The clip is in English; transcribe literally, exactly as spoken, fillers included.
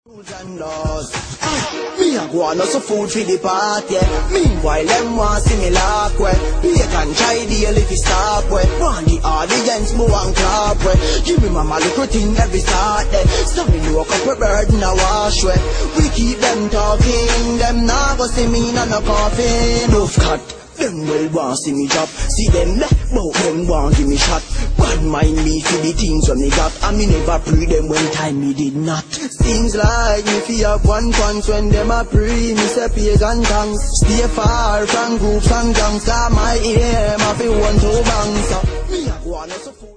Rules and laws. Ah, me a go on some food for the party. Yeah. Meanwhile, them want see me lock way. Bacon try deal if you stop way. Want the audience move and clap way. Give me mama little thing every Saturday. So me walk up a bird in a wash way. We keep them talking. Them now go see me in a coffin. Enough cut. Them well want see me drop. See them left, but them want give me shot. God mind me for the things when me got. And me never pre them when time me did not. Seems like me fi have one pants when them a pre. Me say pagan tongues. Stay far from groups and gangs. Cause my ear, my fi one two bangs. Me a go on so food.